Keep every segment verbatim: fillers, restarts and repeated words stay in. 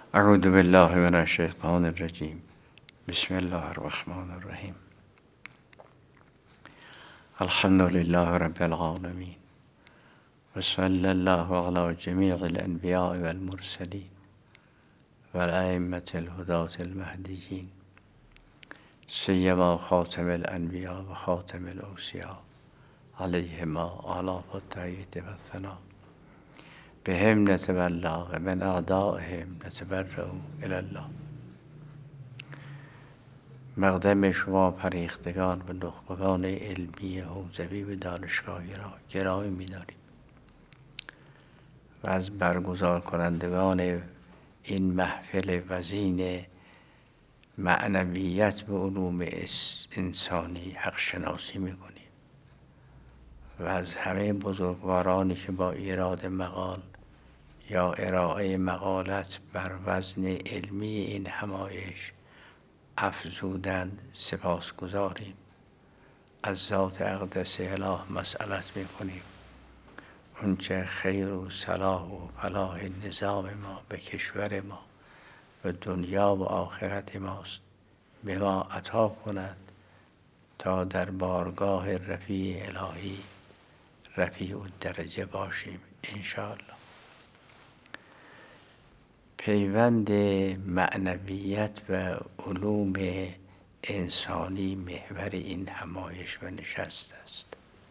اعوذ بالله من الشیطان الرجیم. بسم الله الرحمن الرحیم. الحمد لله رب العالمین و صلی الله علی جمیع الانبیاء والمرسلین و الائمة الهداة المهدیین سیما خاتم الانبیاء و خاتم الاوصیاء علیهما آلاف التأیید و الثنا بهم نتبلغ من اعدائهم نتبرأ الی الله. مقدم شما پریختگان و نخبگان علمی حوزوی و دانشگاهی را گرامی می‌داریم و از برگزار کنندگان این محفل وزین معنویت به علوم انسانی حق شناسی می‌کنیم و از همه بزرگوارانی که با ایراد مقال یا ارائه مقالت بر وزن علمی این همایش افزودند سپاسگزاریم. از ذات اقدس اله مسئلت میکنیم اونچه خیر و صلاح و فلاح نظام ما به کشور ما و دنیا و آخرت ماست به ما عطا کند تا در بارگاه رفیع الهی رفیع الدرجه باشیم انشاءالله. پیوند معنویت و علوم انسانی محور این همایش و نشست است.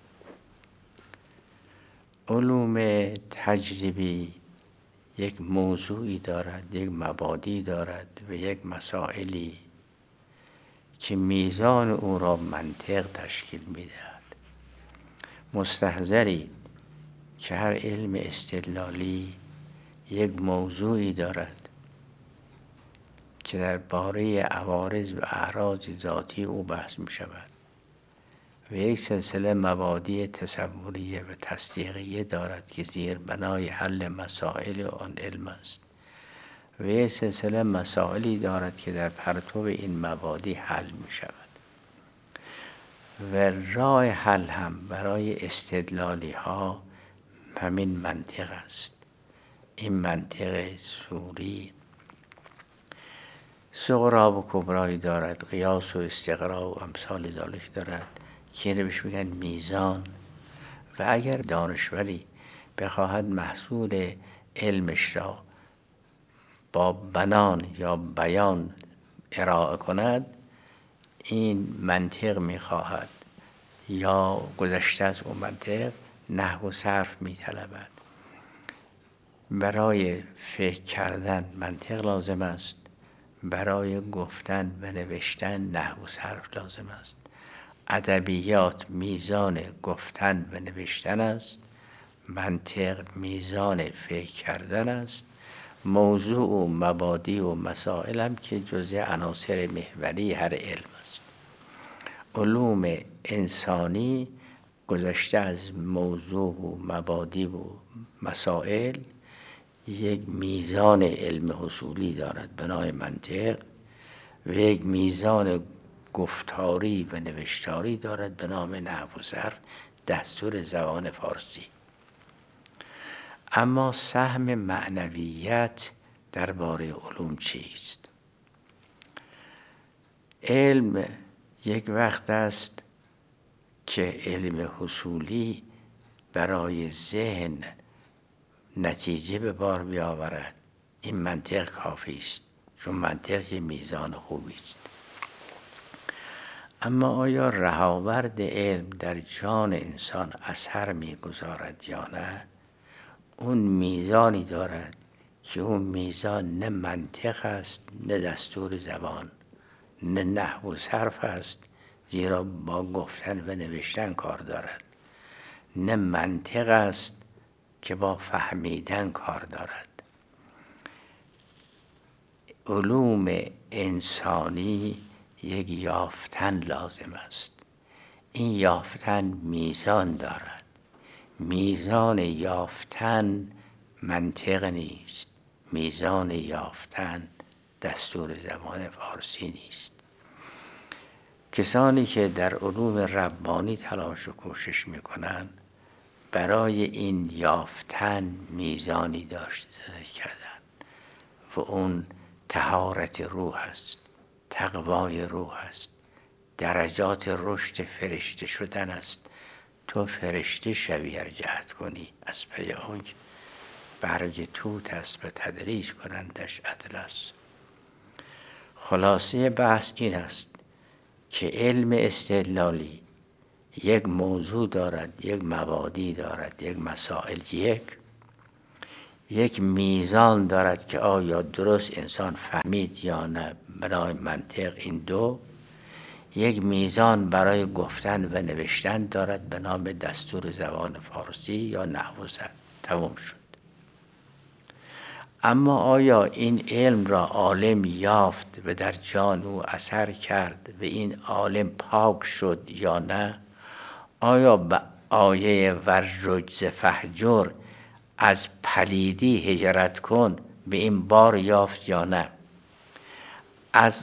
علوم تجربی یک موضوعی دارد، یک مبادی دارد و یک مسائلی که میزان او را منطق تشکیل میدهد. مستحضرید که هر علم استدلالی یک موضوعی دارد که در باره عوارض و اعراض ذاتی او بحث می شود و یک سلسله مبادی تصوریه و تصدیقیه دارد که زیر بنای حل مسائل آن علم است و یک سلسله مسائلی دارد که در پرتو این مبادی حل می شود و راه حل هم برای استدلالی ها همین منطق است. این منطق سوری صغرا و کبرایی دارد، قیاس و استقرا و امثال ذالک دارد که اینو بهش میگن میزان. و اگر دانشوری بخواهد محصول علمش را با بنان یا بیان ارائه کند این منطق میخواهد یا گذشته از اون منطق نحو و صرف میطلبد. برای فکر کردن منطق لازم است، برای گفتن و نوشتن نحو و صرف لازم است. ادبیات میزان گفتن و نوشتن است، منطق میزان فکر کردن است. موضوع و مبادی و مسائل هم که جزء عناصر محوری هر علم است. علوم انسانی گذشته از موضوع و مبادی و مسائل یک میزان علم حصولی دارد به نام منطق و یک میزان گفتاری و نوشتاری دارد به نام نحو و صرف دستور زبان فارسی. اما سهم معنویت درباره علوم چیست؟ علم یک وقت است که علم حصولی برای ذهن نتیجه به بار بیاورد. این منطق کافی است چون منطق یه میزان خوبی است. اما آیا رهاورد علم در جان انسان اثر میگذارد یا نه؟ اون میزانی دارد که اون میزان نه منطق است نه دستور زبان نه نحو و صرف است زیرا با گفتن و نوشتن کار دارد، نه منطق است که با فهمیدن کار دارد. علوم انسانی یک یافتن لازم است. این یافتن میزان دارد. میزان یافتن منطق نیست، میزان یافتن دستور زبان فارسی نیست. کسانی که در علوم ربانی تلاش و کوشش میکنند برای این یافتن میزانی داشته کردن و اون طهارت روح است، تقوای روح است، درجات رشد فرشته شدن است. تو فرشته شوی ار جهد کنی، از پی آنک برگ توت است به تدریج کنندش اطلس. خلاصه بحث این است که علم استدلالی یک موضوع دارد، یک مبادی دارد، یک مسائل یک یک میزان دارد که آیا درست انسان فهمید یا نه برای منطق. این دو یک میزان برای گفتن و نوشتن دارد به نام دستور زبان فارسی یا نحو زبان. تمام شد. اما آیا این علم را عالم یافت و در جان او اثر کرد و این عالم پاک شد یا نه؟ آیا به آیه ورجز فهجر از پلیدی هجرت کن به این بار یافت یا نه؟ از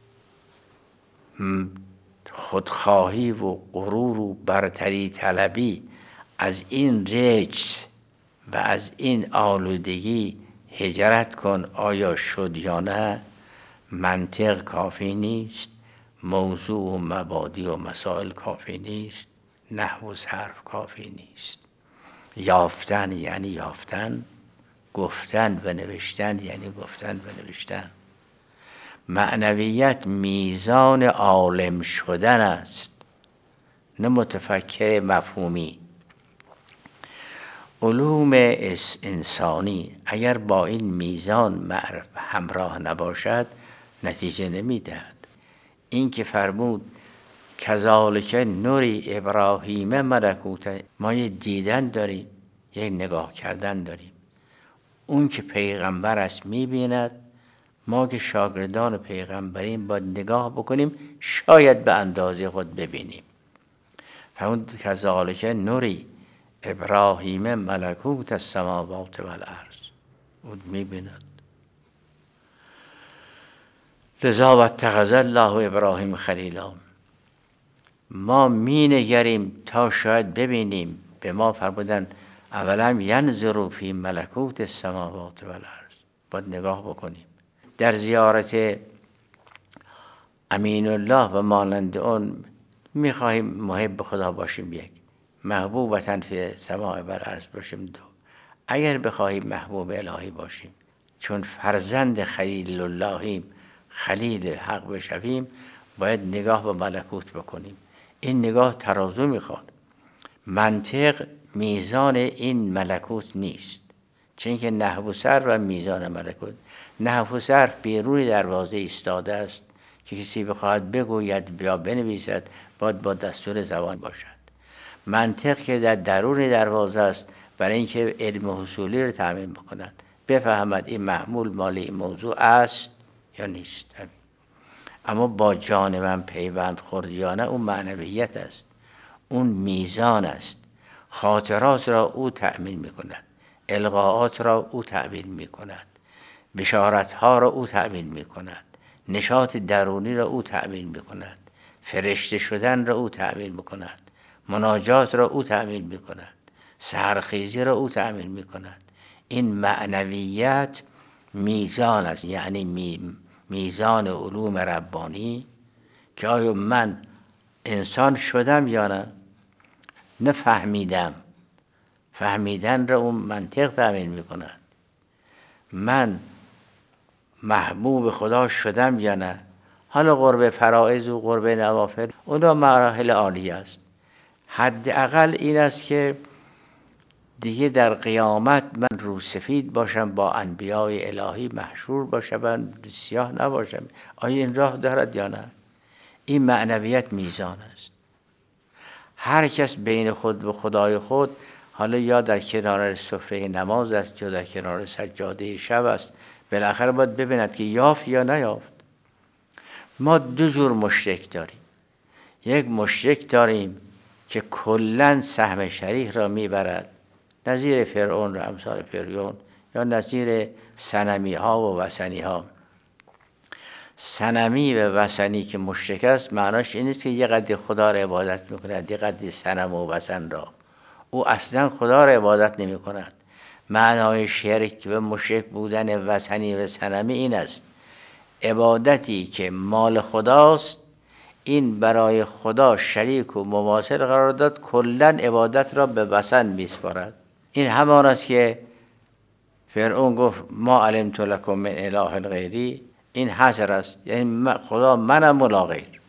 خودخواهی و غرور و برتری طلبی، از این رجس و از این آلودگی هجرت کن، آیا شد یا نه؟ منطق کافی نیست، موضوع و مبادی و مسائل کافی نیست، نحو و صرف کافی نیست. یافتن یعنی یافتن، گفتن و نوشتن یعنی گفتن و نوشتن. معنویت میزان عالم شدن است، نه متفکر مفهومی. علوم انسانی اگر با این میزان همراه نباشد نتیجه نمیدهد. این که فرمود کذالک نوری ابراهیم ملکوت، ما یه دیدن داریم، یه نگاه کردن داریم. اون که پیغمبر است میبیند، ما که شاگردان پیغمبریم باید نگاه بکنیم، شاید به اندازه خود ببینیم. فرمود کذالک نوری ابراهیم ملکوت السماوات والارض، او میبیند. لذا واتخذ الله ابراهیم خلیلا، ما می نگریم تا شاید ببینیم. به ما فرمودن اولم ینظروا فی ملکوت السماوات والارض، باید نگاه بکنیم. در زیارت امین الله و مانند اون میخواهیم محب خدا باشیم، یک محبوب وطن فی سماع والارض باشیم، دو اگر بخواهیم محبوب الهی باشیم چون فرزند خلیل اللهیم، خلیل حق بشویم، باید نگاه به ملکوت بکنیم. این نگاه ترازو میخواد. منطق میزان این ملکوت نیست، چون که نحو و صرف و میزان ملکوت. نحو و صرف بیرون دروازه ایستاده است که کسی بخواهد بگوید یا بنویسد باید با دستور زبان باشد. منطق که در درون دروازه است برای اینکه علم حصولی رو تامین بکند، بفهمد این محمول مال این موضوع است یا نیست. اما با جان من پیوند خورد یا نه، اون معنویت است، اون میزان است. خاطرات را او تأمین میکند، القاءات را او تأمین میکند، بشارت ها را او تأمین میکند، نشاط درونی را او تأمین میکند، فرشته شدن را او تأمین میکند، مناجات را او تأمین میکند، سحرخیزی را او تأمین میکند. این معنویت میزان است، یعنی می میزان علوم ربانی که آیا من انسان شدم یا نه؟ نه فهمیدم. فهمیدن را اون منطق تأمین میکند. من محبوب خدا شدم یا نه؟ حالا قرب فرائض و قرب نوافل اونا مراحل عالی است. حداقل این است که دیگه در قیامت من رو سفید باشم، با انبیاء الهی محشور باشم، سیاه نباشم. آیا این راه دارد یا نه؟ این معنویت میزان است. هر کس بین خود و خدای خود، حالا یا در کنار سفره نماز است یا در کنار سجاده شب است، بالاخره باید ببیند که یافت یا نیافت. ما دو جور مشرک داریم. یک مشرک داریم که کلن سهم شریک را میبرد، نظیر فرعون و امثال فرعون، یا نظیر صنمی ها و وثنی ها. صنمی و وثنی که مشرک است معناش این است که یه قدر خدا را عبادت میکند، یه قدر صنم و وثن را. او اصلا خدا را عبادت نمی کند، معنای شرک و مشرک بودن وثنی و صنمی این است: عبادتی که مال خداست این برای خدا شریک و مماثل قرار داد، کلا عبادت را به وثن میسپارد. این همان است که فرعون گفت ما علمت لکم من اله غیری، این حصر است، یعنی خدا منم ولا غیر.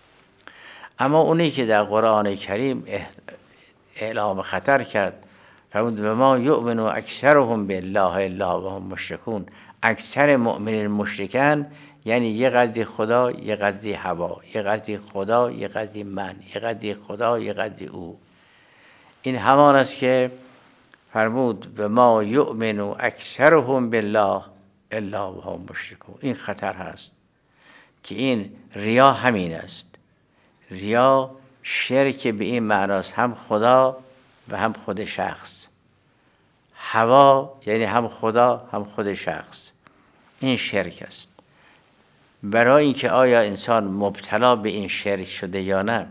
اما اونی که در قرآن کریم اعلام خطر کرد فرمود و ما یؤمن اکثرهم بالله الا وهم مشرکون، اکثر مؤمنین مشرکن، یعنی یه قدری خدا یه قدری هوا، یه قدری خدا یه قدری من، یه قدری خدا یه قدری او. این همان است که فرمود و ما یؤمن اکثرهم بالله الا وهم مشرکون. این خطر هست که این ریا همین است. ریا شرک به این معناست، هم خدا و هم خود شخص. هوا یعنی هم خدا هم خود شخص. این شرک است. برای اینکه آیا انسان مبتلا به این شرک شده یا نه،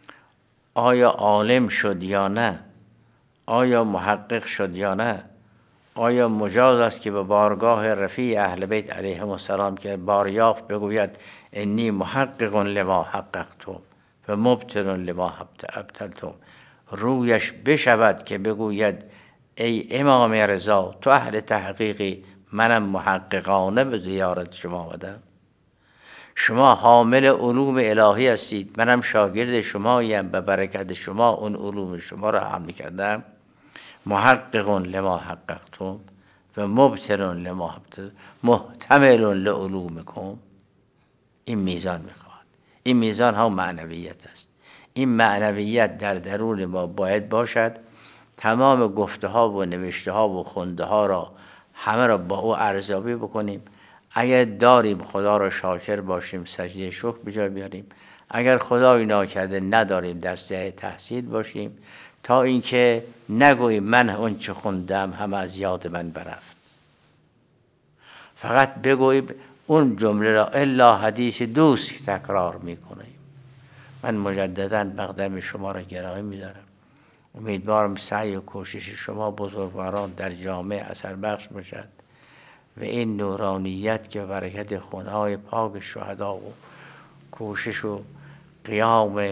آیا عالم شد یا نه، آیا محقق شد یا نه، آیا مجاز است که به بارگاه رفیع اهل بیت علیهم السلام که باریافت بگوید انی محقق لما حققتم و مبطل لما ابطلتم، رویش بشود که بگوید ای امام رضا تو اهل تحقیقی، منم محققانه به زیارت شما آمدم، شما حامل علوم الهی هستید، منم شاگرد شمایم، به برکت شما اون علوم شما را حمل کردم. محقق لما حققتم و مبطل لما ابطلتم محتمل لعلومکم. این میزان میخواد. این میزان ها معنویت است. این معنویت در درون ما باید باشد. تمام گفته ها و نوشته ها و خونده ها را همه را با او ارزیابی بکنیم. اگر داریم خدا را شاکر باشیم، سجده شکر بجا بیاریم. اگر خدایی ناکرده نداریم، دسته تحصیل باشیم، تا اینکه نگوییم من اون چه خوندم همه از یاد من برفت. فقط بگوییم اون جمله را الا حدیث دوست تکرار میکنیم. من مجددا مقدم شما را گرامی میدارم. امیدوارم سعی و کوشش شما بزرگواران در جامعه اثر بخش باشد و این نورانیت که برکت خونهای پاک شهدا و کوشش و قیام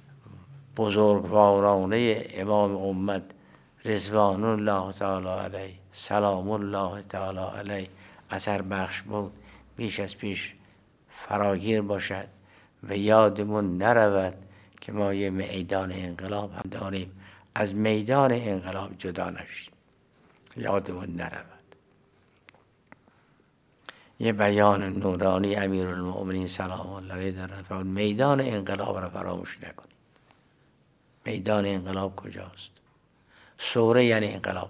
بزرگوارانه امام امت رضوان الله تعالی علیه سلام الله تعالی علیه اثر بخش بود، بیش از پیش فراگیر باشد و یادمون نرود که ما یه میدان انقلاب هم داریم، از میدان انقلاب جدا نشیم، یادمون نرود. یه بیان نورانی امیرالمؤمنین سلام الله علیه دارد، میدان انقلاب را فراموش نکنیم. میدان انقلاب کجاست؟ ثوره یعنی انقلاب،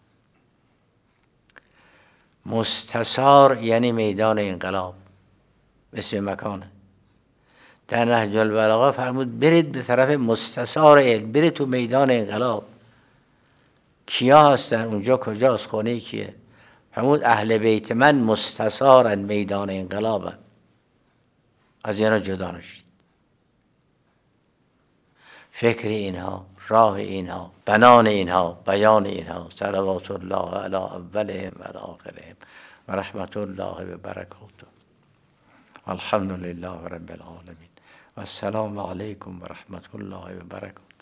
مستثار یعنی میدان انقلاب، اسم مکانه. در نهج البلاغه فرمود برید به طرف مستثار علم، برید تو میدان انقلاب. کیا هستن اونجا؟ کجاست؟ خونه کیه؟ فرمود اهل بیت من مستثارن، میدان انقلابن، از اینا جدا نشید. فکر اینها، راه اینها، بنان اینها، بیان اینها، صلوات الله علی اولهم و علی آخرهم و رحمت الله و برکاته. الحمد لله رب العالمین و السلام علیکم و رحمت الله و برکاته.